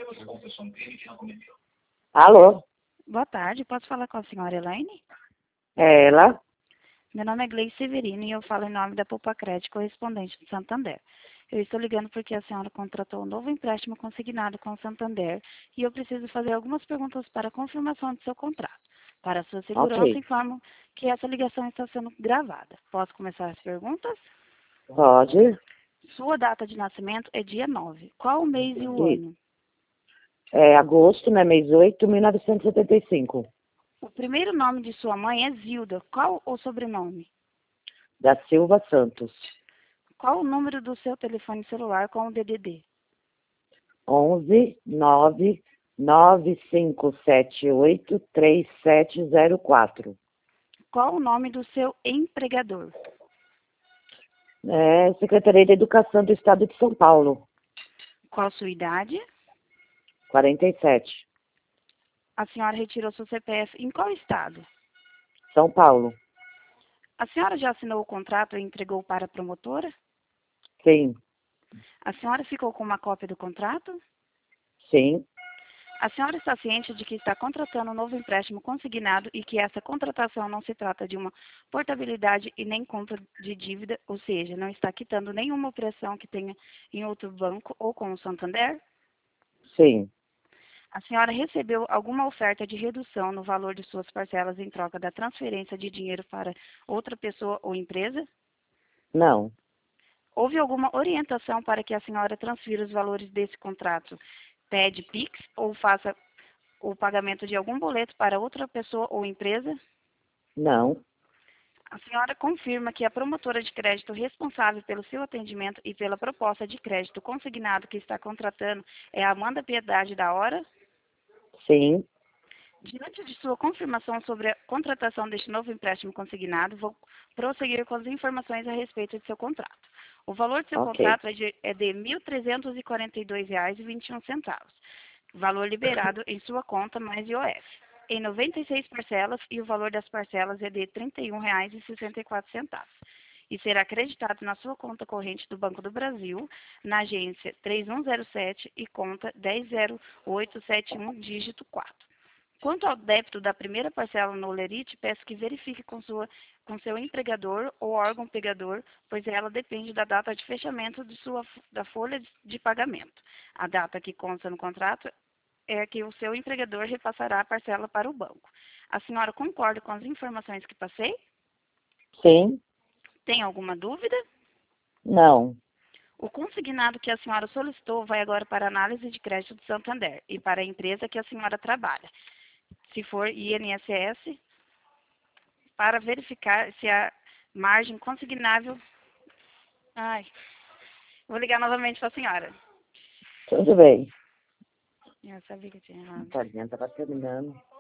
Alô? Boa tarde, posso falar com a senhora Elaine? É ela? Meu nome é Gleice Severino e eu falo em nome da Poupa Crédito, correspondente do Santander. Eu estou ligando porque a senhora contratou um novo empréstimo consignado com o Santander e eu preciso fazer algumas perguntas para confirmação do seu contrato. Para sua segurança, Ok. informo que essa ligação está sendo gravada. Posso começar as perguntas? Pode. Sua data de nascimento é dia 9. Qual o mês e o E, ano? é agosto, né? Mês 8, 1975. O primeiro nome de sua mãe é Zilda. Qual o sobrenome? Da Silva Santos. Qual o número do seu telefone celular com o DDD? 11 9 9578 3704. Qual o nome do seu empregador? É Secretaria de Educação do Estado de São Paulo. Qual sua idade? 47. A senhora retirou seu CPF em qual estado? São Paulo. A senhora já assinou o contrato e entregou para a promotora? Sim. A senhora ficou com uma cópia do contrato? Sim. A senhora está ciente de que está contratando um novo empréstimo consignado e que essa contratação não se trata de uma portabilidade e nem compra de dívida, ou seja, não está quitando nenhuma operação que tenha em outro banco ou com o Santander? Sim. A senhora recebeu alguma oferta de redução no valor de suas parcelas em troca da transferência de dinheiro para outra pessoa ou empresa? Não. Houve alguma orientação para que a senhora transfira os valores desse contrato? Pede Pix ou faça o pagamento de algum boleto para outra pessoa ou empresa? Não. A senhora confirma que a promotora de crédito responsável pelo seu atendimento e pela proposta de crédito consignado que está contratando é a Amanda Piedade da Hora? Sim. Diante de sua confirmação sobre a contratação deste novo empréstimo consignado, vou prosseguir com as informações a respeito de seu contrato. O valor do seu Ok. contrato é de R$ 1.342,21, valor liberado em sua conta mais IOF, em 96 parcelas e o valor das parcelas é de R$ 31,64. E será acreditado na sua conta corrente do Banco do Brasil, na agência 3107 e conta 100871, dígito 4. Quanto ao débito da primeira parcela no Lerite, peço que verifique com seu empregador ou órgão pegador, pois ela depende da data de fechamento da folha de pagamento. A data que consta no contrato é que o seu empregador repassará a parcela para o banco. A senhora concorda com as informações que passei? Sim. Tem alguma dúvida? Não. O consignado que a senhora solicitou vai agora para a análise de crédito do Santander e para a empresa que a senhora trabalha. Se for INSS, para verificar se a margem consignável... Ai, vou ligar novamente para a senhora. Tudo bem. Eu sabia que eu tinha A errado. tarjeta tá terminando.